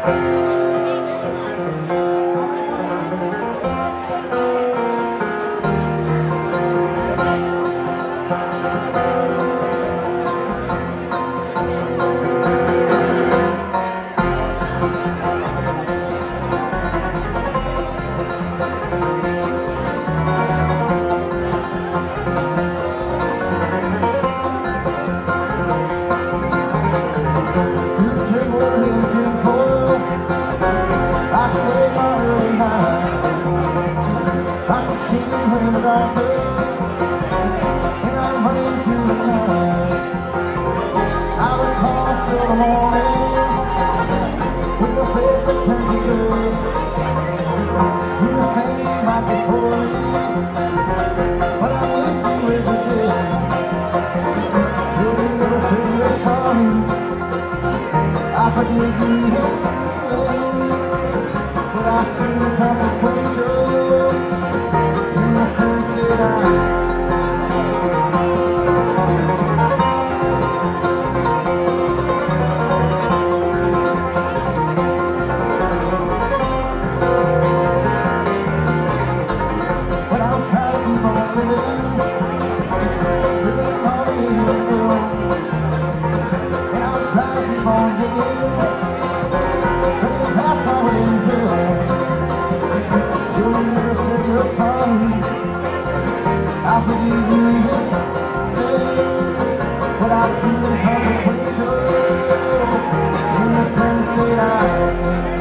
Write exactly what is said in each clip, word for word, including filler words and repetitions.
See you in the darkness, and I'm running through the night. I recall a silver morning with your face that turned to gray. You were standing right before me, but I missed you every day. You never said you're sorry. I forgive you, but I feel consequential. I forgive you, but I feel consequential in the current state I'm in.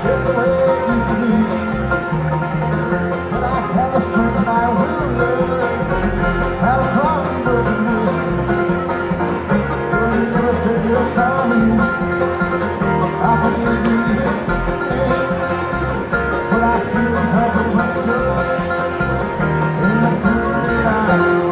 just the way it used to be. But I have a strength and I will learn how to from broken home. Girl, you never said you're sorry. I forgive you, yeah. But I feel consequential in the current state I'm in.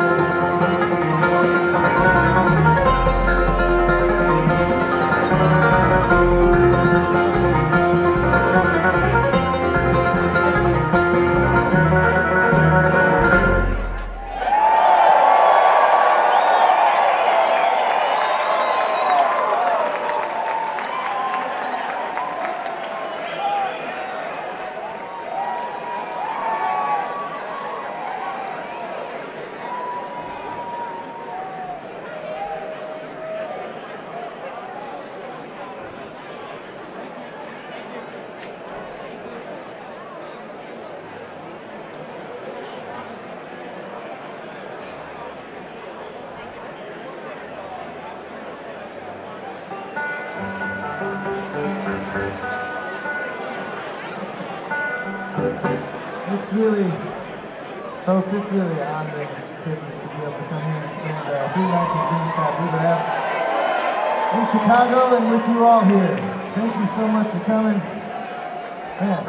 It's really, folks, it's really an honor and privilege to be able to come here and spend uh, three nights with Green Sky Bluegrass in Chicago and with you all here. Thank you so much for coming. Man,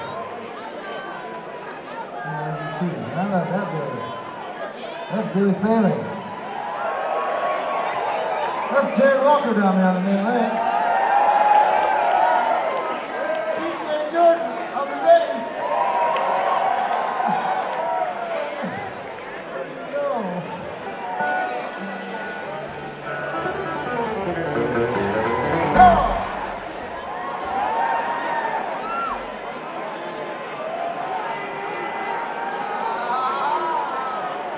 I love you too. I love that Billy. That's Billy Failing. That's Jared Walker down there on the main line. D J George on the bass.